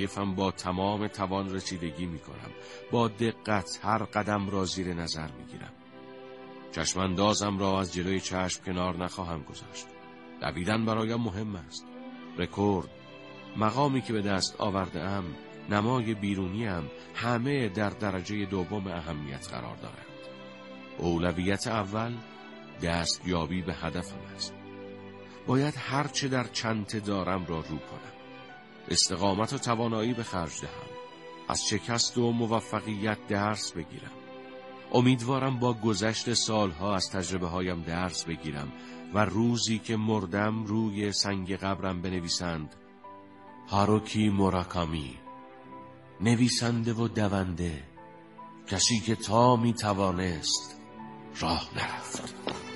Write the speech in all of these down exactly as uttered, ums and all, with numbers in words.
وظایفم با تمام توان رسیدگی می کنم. با دقت هر قدم را زیر نظر می گیرم. چشماندازم را از جلوی چشم کنار نخواهم گذاشت. دویدن برایم مهم است. رکورد، مقامی که به دست آورده‌ام، نمای بیرونیم، همه در درجه دوم اهمیت قرار دارند. اولویت اول دستیابی به هدفم است. باید هر چه در چنته دارم را رو کنم. استقامت و توانایی به خرج دهم. از شکست و موفقیت درس بگیرم. امیدوارم با گذشت سالها از تجربه هایم درس بگیرم و روزی که مردم روی سنگ قبرم بنویسند: هاروکی موراکامی، نویسنده و دونده، کسی که تا می توانست راه نرفت.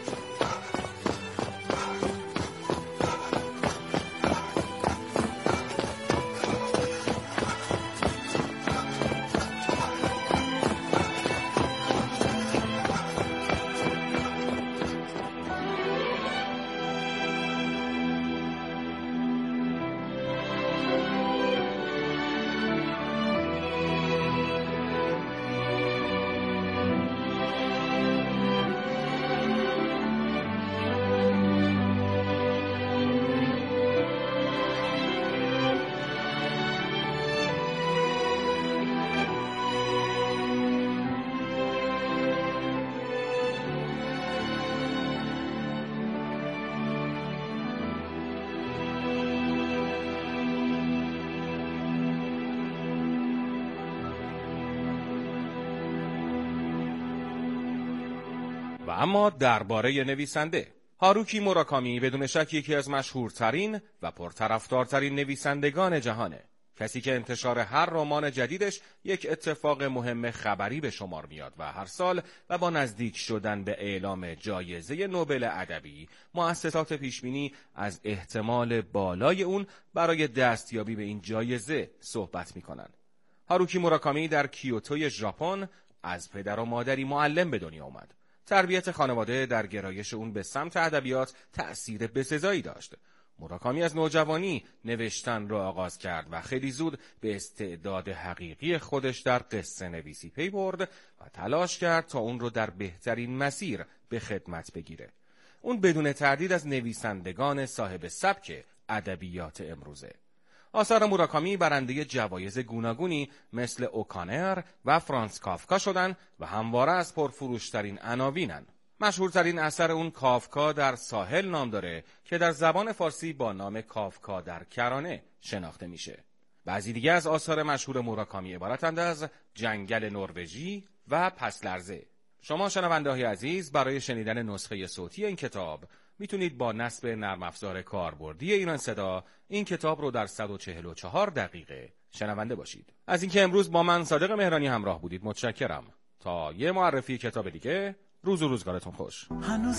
و اما درباره نویسنده، هاروکی موراکامی بدون شک یکی از مشهورترین و پرطرفدارترین نویسندگان جهانه. کسی که انتشار هر رمان جدیدش یک اتفاق مهم خبری به شمار میاد و هر سال و با نزدیک شدن به اعلام جایزه نوبل ادبی، مؤسسات پیشبینی از احتمال بالای اون برای دستیابی به این جایزه صحبت میکنن. هاروکی موراکامی در کیوتوی ژاپن از پدر و مادری معلم به دنیا اومد. تربیت خانواده در گرایش اون به سمت ادبیات تأثیر بسزایی داشت. موراکامی از نوجوانی نوشتن را آغاز کرد و خیلی زود به استعداد حقیقی خودش در قصه نویسی پی برد و تلاش کرد تا اون رو در بهترین مسیر به خدمت بگیره. اون بدون تردید از نویسندگان صاحب سبک ادبیات امروزه. آثار موراکامی برنده جوایز گوناگونی مثل اوکانر و فرانس کافکا شدن و همواره از پرفروشترین عناوینن. مشهورترین اثر اون کافکا در ساحل نام داره که در زبان فارسی با نام کافکا در کرانه شناخته میشه. بعضی دیگه از آثار مشهور موراکامی عبارتند از جنگل نروژی و پس لرزه. شما شنونده‌های عزیز برای شنیدن نسخه صوتی این کتاب میتونید با نصب نرم افزار کاربردی ایران صدا این کتاب رو در صد و چهل و چهار دقیقه شنونده باشید. از اینکه امروز با من صادق مهرانی همراه بودید متشکرم. تا یه معرفی کتاب دیگه، روز و روزگارتون خوش.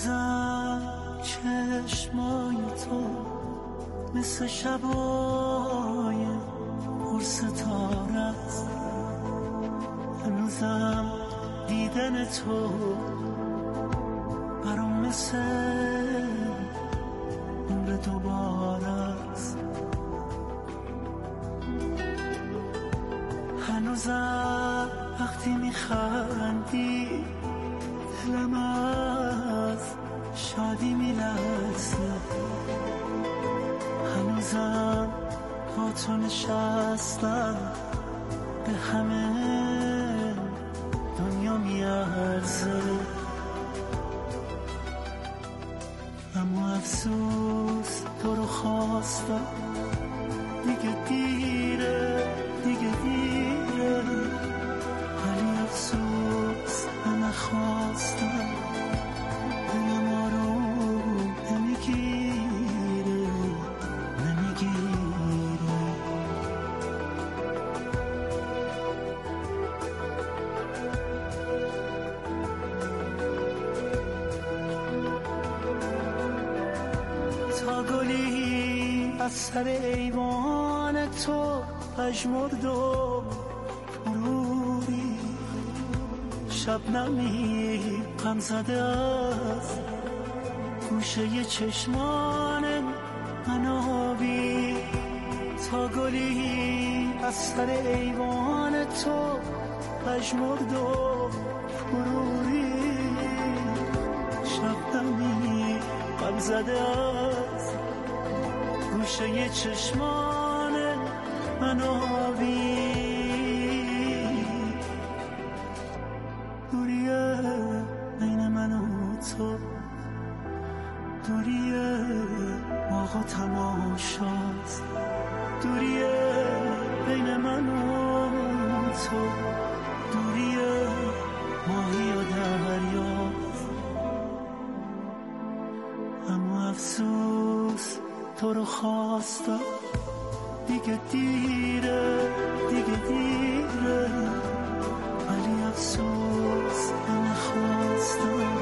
هنوزم چشمای تو مثل شبای پر ستاره است، هنوزم دیدن تو برام مثل عمر دوباره است، هنوزم وقتی میخندی دلم از شادی میلرزه، هنوزم با تو نشستم به همه دنیا میارزه، اما افسوس تو رو خواستم دیگه دیره دیگه دیره، ولی افسوس من نخواستم دلم آروم نمیگیره نمیگیره. تا گلی از سر ایوان تو پژمرد و پروری، شبنمی غم زده از گوشه چشمان من آبی، تا گلی از سر ایوان تو پژمرد و فروری شبنمی غم زده از گوشه چشمان من آبی دوریه بین من و تو دوریه آقا تماشاست دوریه بین من و تو دوریه ماهی و دریاست اما افسوس تو رو خواستم دیگه دیره دیگه دیره ولی افسوس نمیخواستم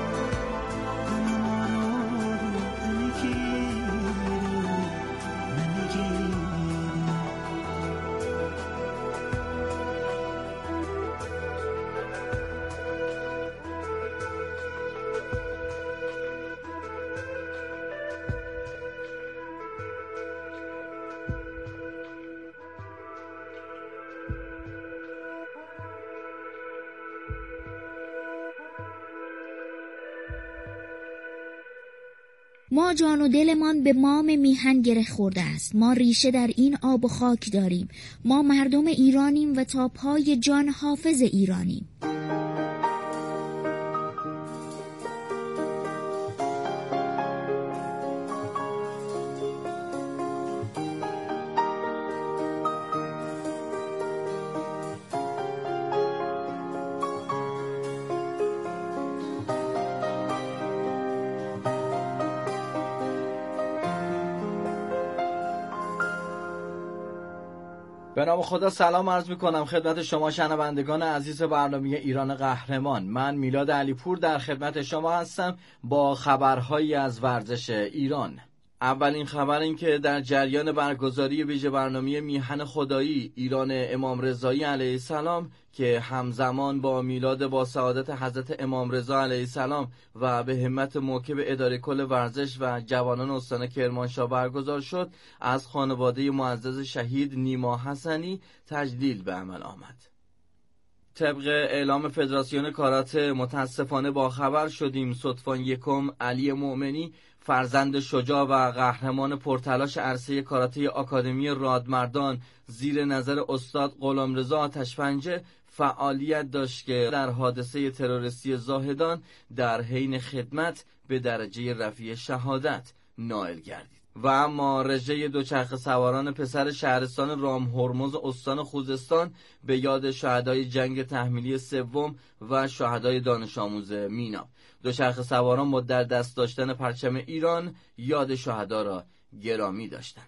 ما جان و دلمان به مام میهن گره خورده است. ما ریشه در این آب و خاک داریم. ما مردم ایرانیم و تا پای جان حافظ ایرانیم. به نام خدا سلام عرض میکنم خدمت شما شنوندگان عزیز برنامه ایران قهرمان. من میلاد علیپور در خدمت شما هستم با خبرهایی از ورزش ایران. اولین خبر این که در جریان برگزاری ویژه برنامه میهن خدایی ایران امام رضایی علیه السلام که همزمان با میلاد با سعادت حضرت امام رضا علیه السلام و به همت موکب اداره کل ورزش و جوانان استان کرمانشاه برگزار شد، از خانواده معزز شهید نیما حسنی تجلیل به عمل آمد. طبق اعلام فدراسیون کاراته متاسفانه با خبر شدیم صدفان یکم علی مؤمنی فرزند شجاع و قهرمان پرتلاش عرصه کاراته آکادمی رادمردان زیر نظر استاد غلامرضا آتش‌پنجه فعالیت داشت که در حادثه تروریستی زاهدان در حین خدمت به درجه رفیع شهادت نائل گردید. و اما رژه دوچرخه سواران پسر شهرستان رام هرمز استان خوزستان به یاد شهدای جنگ تحمیلی سوم و شهدای دانش آموز مینا. دوچرخه سواران با در دست داشتن پرچم ایران یاد شهدا را گرامی داشتند.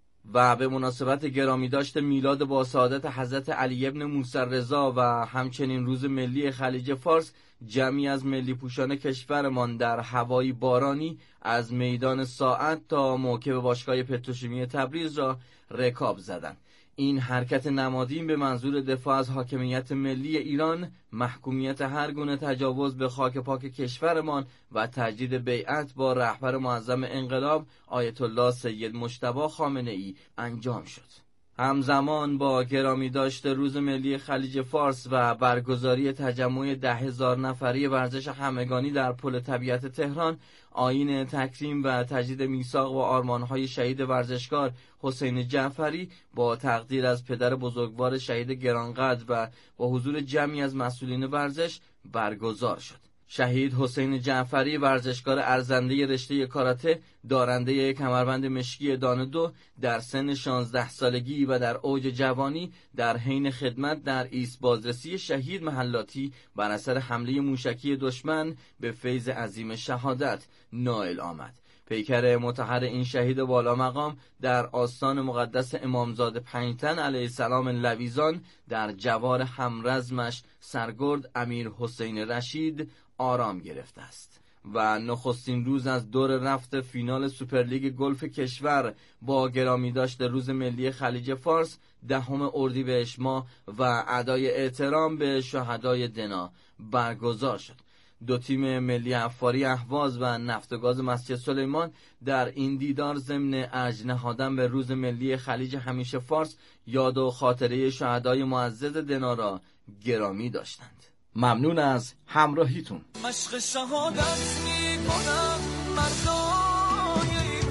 و به مناسبت گرامی داشت میلاد با سعادت حضرت علی ابن موسی رضا و همچنین روز ملی خلیج فارس، جمعی از ملی پوشان کشورمان در هوایی بارانی از میدان ساعت تا موکب باشگاه پتروشیمی تبریز را رکاب زدند. این حرکت نمادین به منظور دفاع از حاکمیت ملی ایران، محکومیت هر گونه تجاوز به خاک پاک کشورمان و تجدید بیعت با رهبر معظم انقلاب آیت الله سید مجتبی خامنه‌ای انجام شد. همزمان با گرامی داشته روز ملی خلیج فارس و برگزاری تجمع ده هزار نفری ورزش همگانی در پل طبیعت تهران، آیین تکریم و تجدید میثاق و آرمان‌های شهید ورزشکار حسین جعفری با تقدیر از پدر بزرگوار شهید گرانقدر و با حضور جمعی از مسئولین ورزش برگزار شد. شهید حسین جعفری ورزشکار ارزنده رشته کاراته دارنده کمربند مشکی دان دو در سن شانزده سالگی و در اوج جوانی در حین خدمت در ایست بازرسی شهید محلاتی بر اثر حمله موشکی دشمن به فیض عظیم شهادت نائل آمد. پیکر مطهر این شهید والا مقام در آستان مقدس امامزاده پنجتن علیه السلام لویزان در جوار همرزمش سرگرد امیر حسین رشید آرام گرفته است و نخستین روز از دور رفت فینال سوپرلیگ گلف کشور با گرامی داشت روز ملی خلیج فارس دهم اردیبهشت ماه و ادای احترام به شهدای دنا برگزار شد. دو تیم ملی حفاری اهواز و نفت و گاز مسجد سلیمان در این دیدار ضمن ارج نهادن به روز ملی خلیج همیشه فارس یاد و خاطره شهدای معزز دنا را گرامی داشتند. ممنون از همراهیتون. مشق شهادت میکنم مردای این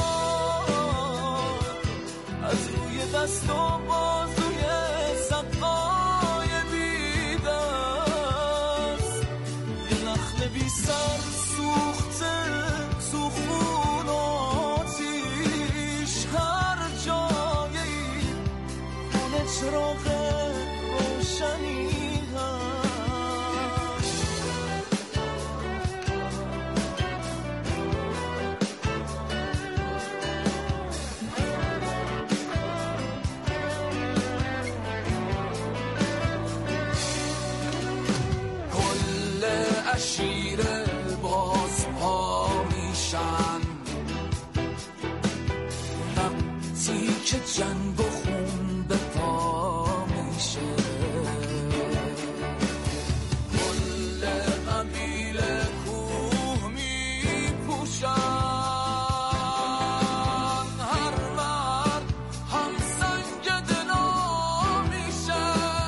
خاک، از روی دست و بازوی سقای بیدست، یه نخل بی سر سوخته سوخون آتیش، هر جایی همه چراغ روشنی شیر باز پا میشن وقتی که جنگ و خون به پا میشه، کل قبیله کوه میپوشن، هر مرد هم سنگ دنا میشه،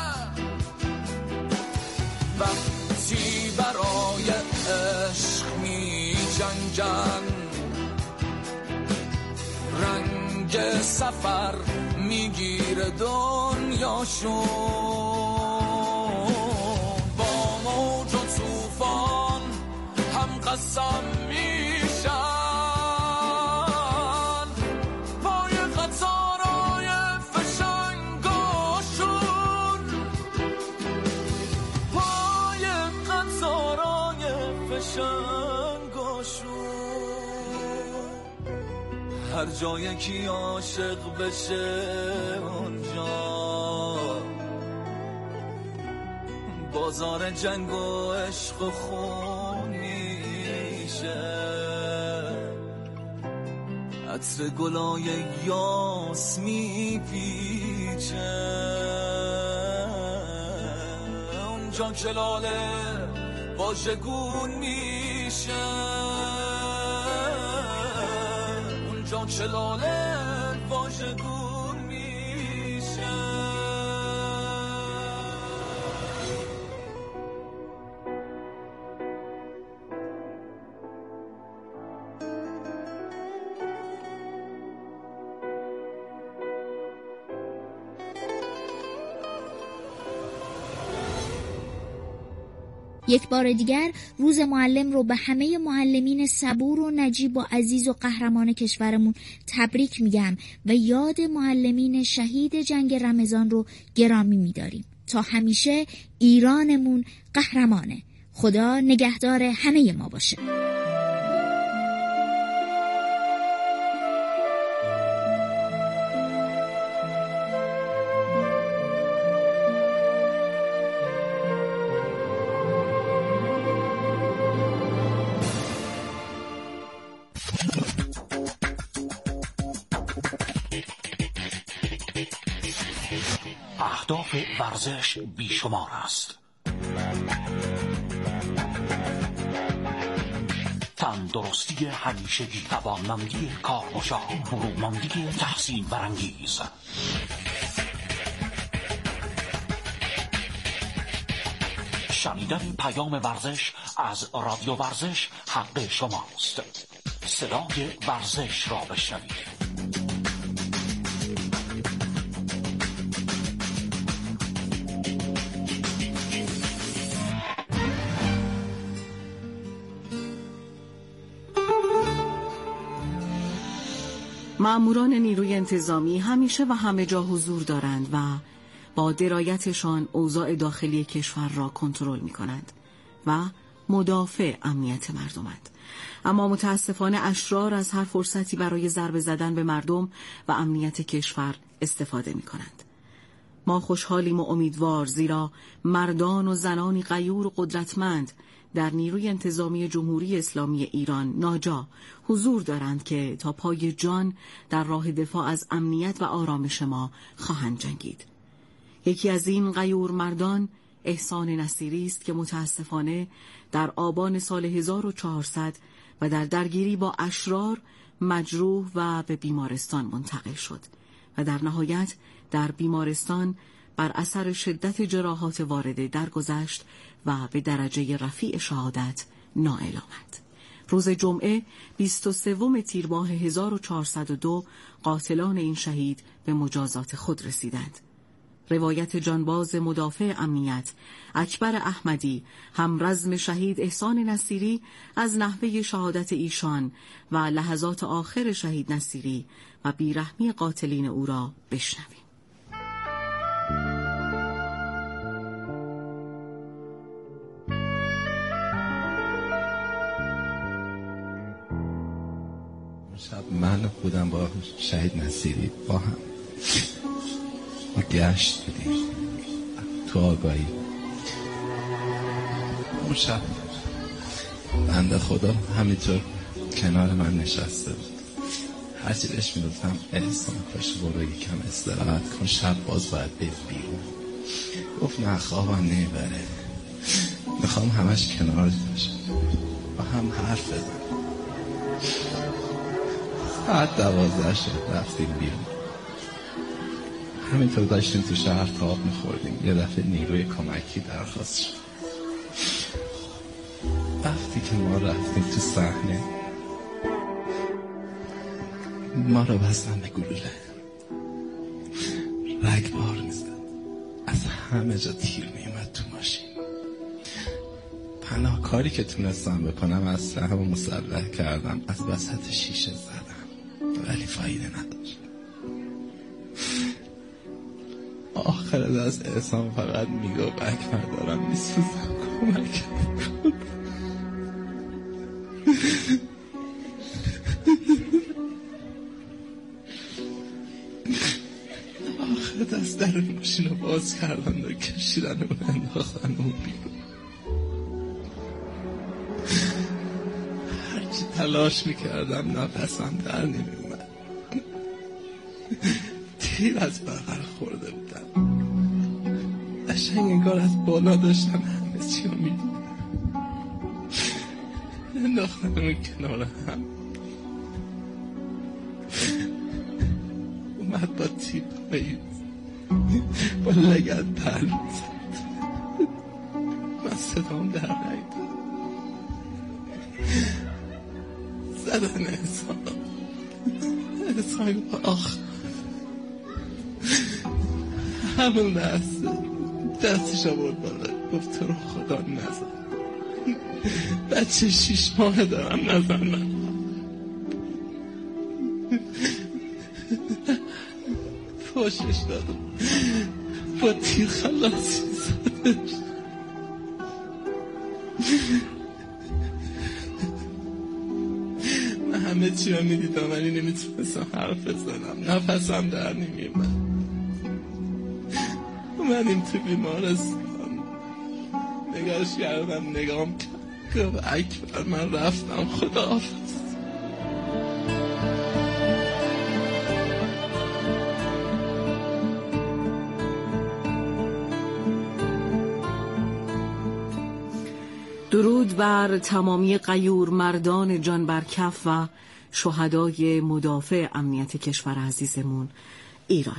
وقتی برای عشق می جنگن، رنگ سفر میگیره دنیاشون، با موج و طوفان هم قسم میشن، پای قطارای فشنگاشون، پای قطارای فشنگاشون، هر جایی که عاشق بشه اونجا بازار جنگ و عشق و خون میشه، عطر گلای یاس میپیچه، اونجا که لاله واژگون میشه، اونجا که لاله واژگون میشه. یک بار دیگر روز معلم رو به همه معلمین صبور و نجیب و عزیز و قهرمان کشورمون تبریک میگم و یاد معلمین شهید جنگ رمضان رو گرامی میداریم. تا همیشه ایرانمون قهرمانه. خدا نگهدار همه ما باشه. اهداف ورزش بیشمار است. تندرستی همیشگی، توانمندی کارگشا، فروماندگی تحسین برانگیز. شنیدن پیام ورزش از رادیو ورزش حق شماست. صدای ورزش را بشنوید. مأموران نیروی انتظامی همیشه و همه جا حضور دارند و با درایتشان اوضاع داخلی کشور را کنترل می کنند و مدافع امنیت مردمند. اما متاسفانه اشرار از هر فرصتی برای ضربه زدن به مردم و امنیت کشور استفاده می کنند. ما خوشحالیم و امیدوار، زیرا مردان و زنانی غیور و قدرتمند در نیروی انتظامی جمهوری اسلامی ایران ناجا حضور دارند که تا پای جان در راه دفاع از امنیت و آرامش ما خواهند جنگید. یکی از این غیور مردان احسان نصیری است که متاسفانه در آبان سال هزار و چهارصد و در درگیری با اشرار مجروح و به بیمارستان منتقل شد و در نهایت در بیمارستان بر اثر شدت جراحات وارده درگذشت و به درجه رفیع شهادت نائل آمد. روز جمعه بیست و سوم تیر ماه هزار و چهارصد و دو قاتلان این شهید به مجازات خود رسیدند. روایت جانباز مدافع امنیت اکبر احمدی همرزم شهید احسان نصیری از نحوه شهادت ایشان و لحظات آخر شهید نصیری و بیرحمی قاتلین او را بشنویم. شب من بودم با شهید نصیری با هم ما گشت بودیم تو آگاهی. اون شب بنده خدا همینطور کنار من نشسته بود. هرچی بهش میگفتم احسان پاش برو یکم استراحت کن، شب باز باید بری بیرون. گفت نه خوابم نمیبره، میخوام همش کنار باشم با هم حرف بزنم. ساعت دوازده شد رفتیم بیرون. همینطور داشتیم تو شهر تاب میخوردیم. یه دفعه نیروی کمکی درخواست شد. وقتی که ما رفتیم تو صحنه ما رو بستن به گلوله، رگبار میزد، از همه جا تیر میومد تو ماشین. پناه کاری که تونستم بکنم از سهم مسلح کردم، از وسط شیشه زدم ولی فایده نداشت. آخر دست احسان فقط میگفت اکبر دارم میسوزم کمک کن. آخر دست در ماشین رو باز کردن و کشیدن اون انداختن اون بیرون. هرچی تلاش میکردم نفسم در نمیومد. تیر از بغل خورده بودم. قشنگ انگار از بالا داشتم همه چی رو میدیدم. انداختن اون کنار هم. اومد با تیپ بید با لگت در میزد. من صدام در نایدم. زدن احسان احسان آخ همون لحظه دستش آورد بالا گفت تو رو خدا نزن، بچه شیش ماه دارم، نزن من. پاشش دادم با تیر خلاصی زدش. من همه چی رو میدیدم ولی نمیتونستم حرف بزنم، نفسم در نمیومد. اومدیم تو بیمارستان، نگاش کردم، نگام کرد، اکبر من رفتم، خداحافظ. درود بر تمامی غیور مردان جان بر کف و شهدای مدافع امنیت کشور عزیزمون ایران.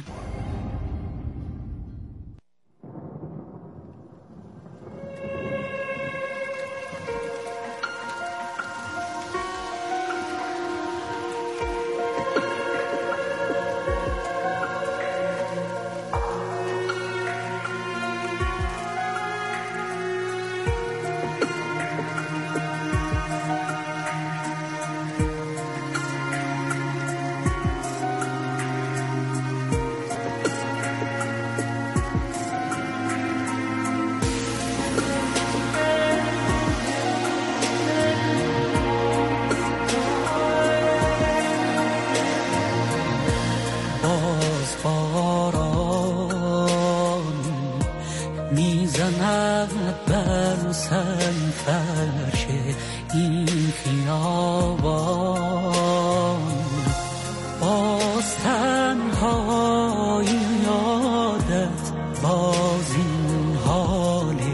باز این حال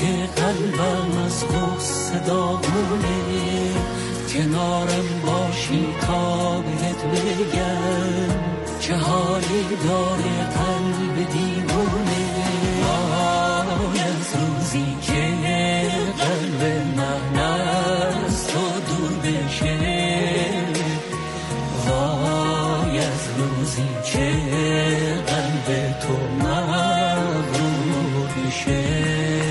که قلبم از غصه داغونه، کنارم باشی تا بهت بگم چه حالی داره قلب دیوونه. وای از روزی که قلب من از تو دور بشه، وای از روزی که قلب تو مغرور بشه.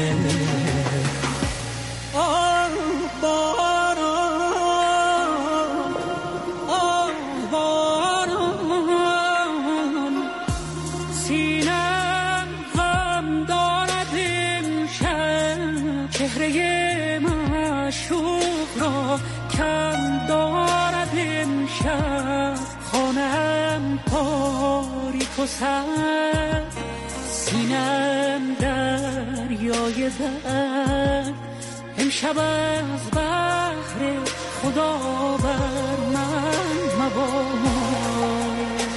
سینم دریای درد، امشب از بحر خدا بر من مباد.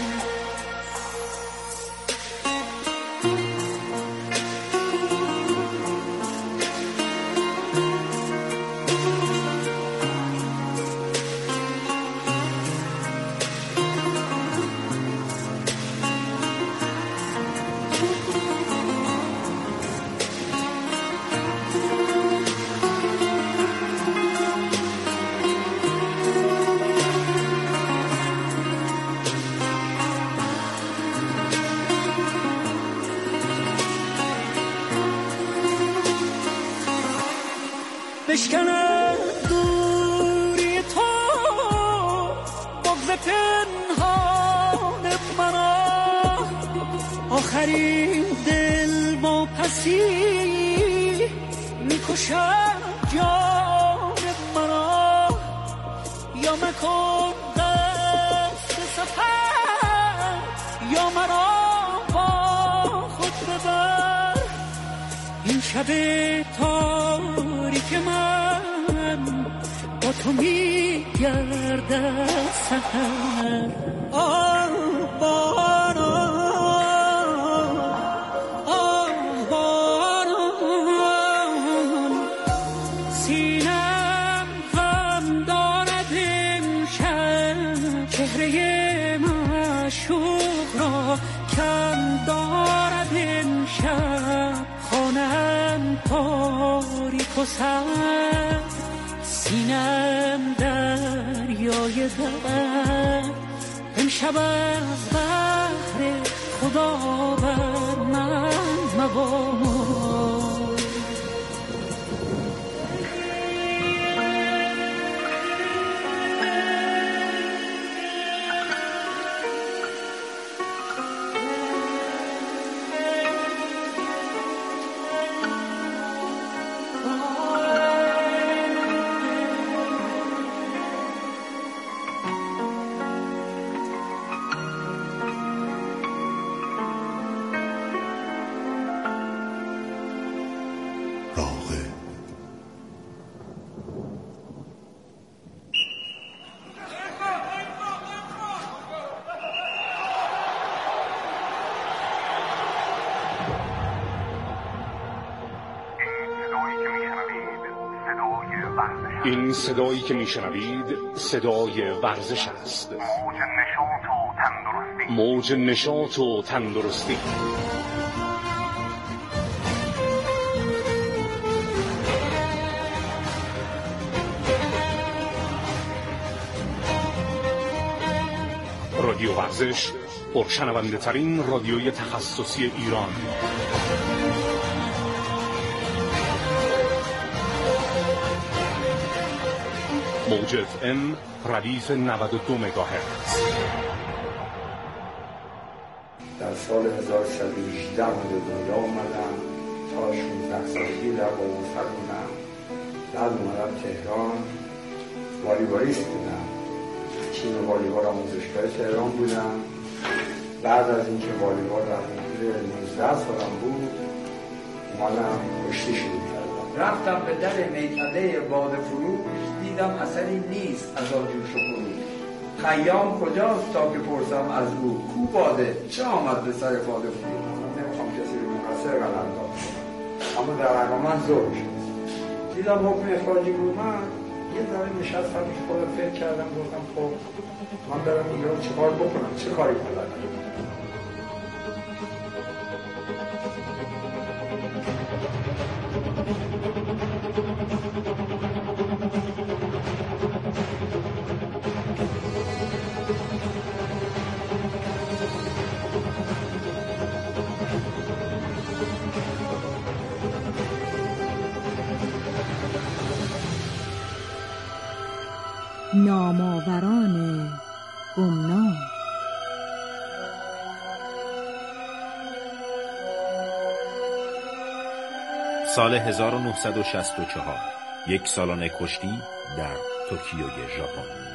بشکنم دوری تو بغض پنهان مرا، آخرین دل با پسی میکشم جان مرا. یا مکن دست سفر یا مرا با خود ببر، این شب تاریک من با تو میگردد سحر. آه باران آه باران، سینم غم دارد امشب، چهره معشوق را کم دارد امشب. خانم تاریک و سرد، سینم دریای درد، امشب از بحر خدا بر من مباد. این صدایی که میشنوید صدای ورزش است. موج نشاط و تندرستی. رادیو ورزش، پرشنونده ترین رادیوی تخصصی ایران. موج اف ام ردیف نود و دو مگاهرتز. در سال هزار و سیصد و هجده به دنیا آمدم تا شانزده سالگی در بابوسر بودم. بعد اومدم تهران، والیبالیست بودم. تیم والیبال آموزشگاه تهران بودم. بعد از اینکه والیبال در حدود نوزده سالم بود اومدم کشتی شروع کردم. رفتم به در میکده باده فروش، دیدم اثری نیست از آجوش و خروش. خیام کجاست تا که پرسم از او، کو باده چه آمد به سر باده فروش. نمیخوام کسی رو مقصر قلم داد. اما در ارمن ظلم شد. دیدم حکم اخراجی بود، من یه ذره نشستم پیش خودم فکر کردم، گفتم خب من برم ایران چه کار بکنم، چه کاری بلدم. نامآوران گمنام. سال هزار و نهصد و شصت و چهار، یک سالن کشتی در توکیوی ژاپن.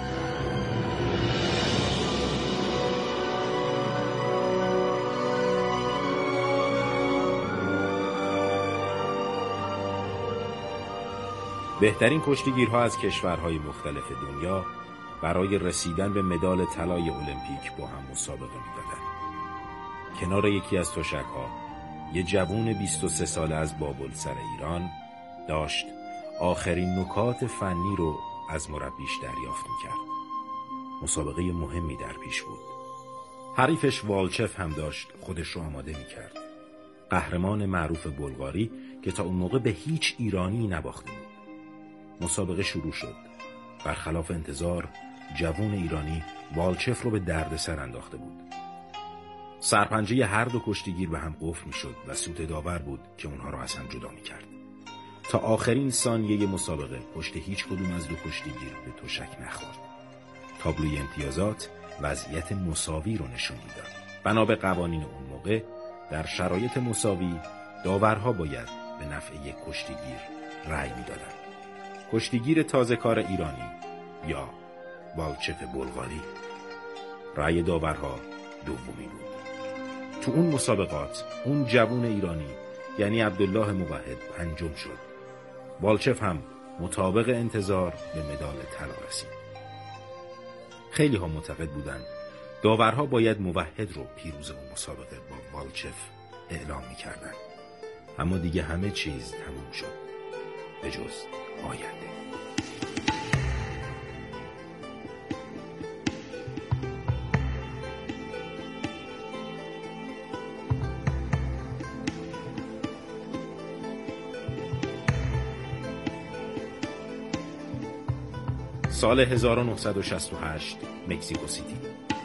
بهترین کشتیگیرها از کشورهای مختلف دنیا برای رسیدن به مدال طلای المپیک با هم مسابقه می‌دادند. کنار یکی از تشک‌ها یه جوون بیست و سه ساله از بابلسر ایران داشت آخرین نکات فنی رو از مربیش دریافت می‌کرد. مسابقه مهمی در پیش بود. حریفش والچف هم داشت خودش رو آماده می‌کرد. قهرمان معروف بلغاری که تا اون موقع به هیچ ایرانی نباخته بود. مسابقه شروع شد. برخلاف انتظار جوون ایرانی والچف رو به دردسر انداخته بود. سرپنجه هر دو کشتیگیر به هم قفل می‌شد و سوت داور بود که اونها رو از هم جدا می‌کرد. تا آخرین ثانیه مسابقه پشت هیچ کدوم از دو کشتیگیر به تشک نخورد. تابلوی امتیازات وضعیت مساوی رو نشون می‌داد. بنا به قوانین اون موقع در شرایط مساوی داورها باید به نفع یک کشتیگیر رأی می‌دادند. کشتیگیر تازه کار ایرانی یا والچف بلغاری. رأی داورها دومی بود. تو اون مسابقات اون جوون ایرانی یعنی عبدالله موحد پنجم شد. والچف هم مطابق انتظار به مدال طلا رسید. خیلی ها معتقد بودن داورها باید موحد رو پیروز اون مسابقه با والچف اعلام می‌کردن. اما دیگه همه چیز تموم شد به جز آینده. سال هزار و نهصد و شصت و هشت، مکزیکو سیتی.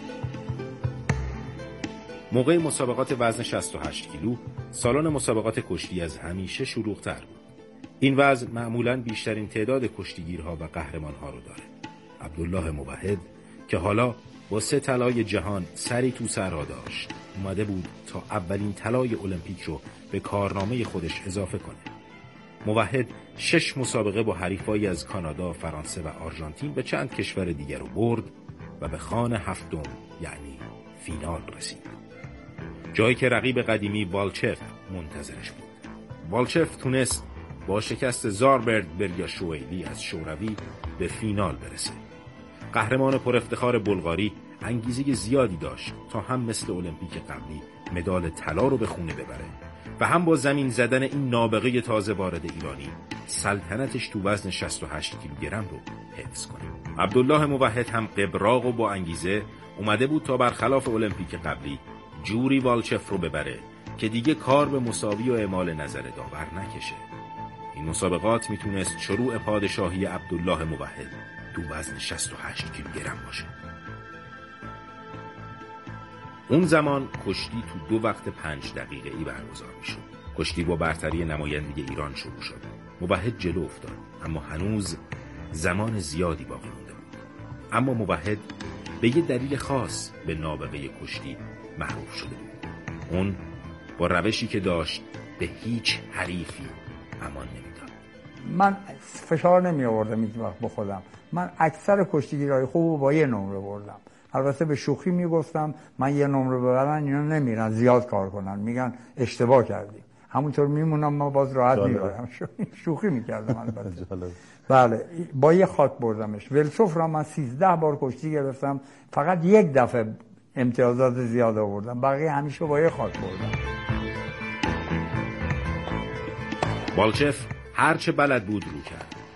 موقع مسابقات وزن شصت و هشت کیلو، سالن مسابقات کشتی از همیشه شلوغ‌تر بود. این وزن معمولاً بیشترین تعداد کشتیگیرها و قهرمانها رو داره. عبدالله موحد که حالا با سه طلای جهان سری تو سر را داشت، اومده بود تا اولین طلای المپیک رو به کارنامه خودش اضافه کنه. موحد شش مسابقه با حریفایی از کانادا، فرانسه و آرژانتین به چند کشور دیگر رو برد و به خوان هفتم یعنی فینال رسید. جایی که رقیب قدیمی والچف منتظرش بود. والچف تونست با شکست زاربرد بریاشویلی از شوروی به فینال برسه. قهرمان پر افتخار بلغاری انگیزه زیادی داشت تا هم مثل المپیک قبلی مدال طلا رو به خونه ببره و هم با زمین زدن این نابغه تازه وارد ایرانی سلطنتش تو وزن شصت و هشت کیلوگرم رو حفظ کنه. عبدالله موحد هم قبراق و با انگیزه اومده بود تا برخلاف المپیک قبلی جوری والچف رو ببره که دیگه کار به مساوی و اعمال نظر داور نکشه. این مسابقات میتونست شروع پادشاهی عبدالله موحد تو وزن شصت و هشت کیلوگرم باشه. اون زمان کشتی تو دو وقت پنج دقیقه ای برگزار میشد. کشتی با برتری نمایندگی ایران شروع شد. موحد جلو افتاد اما هنوز زمان زیادی باقی مونده بود. اما موحد به یه دلیل خاص به نابغه کشتی معروف شده بود. اون با روشی که داشت به هیچ حریفی امان نمیداد. من فشار نمی آوردم هیچ وقت با خودم. من اکثر کشتیگیرهای خوب با یه نمره بردم. البته به شوخی میگفتم من یه نمره ببرن اینا نمیرن زیاد کار کنن، میگن اشتباه کردیم. همونطور میمونم ما باز راحت میبرم. شوخی میکردم البته. بله با یه خاک بردمش. ولچوف را من سیزده بار کشتی گرفتم، فقط یک دفعه امتیازات زیاد آوردم، بقیه همیشه با یه خاک بردم. والچف هرچه بلد بود رو کرد.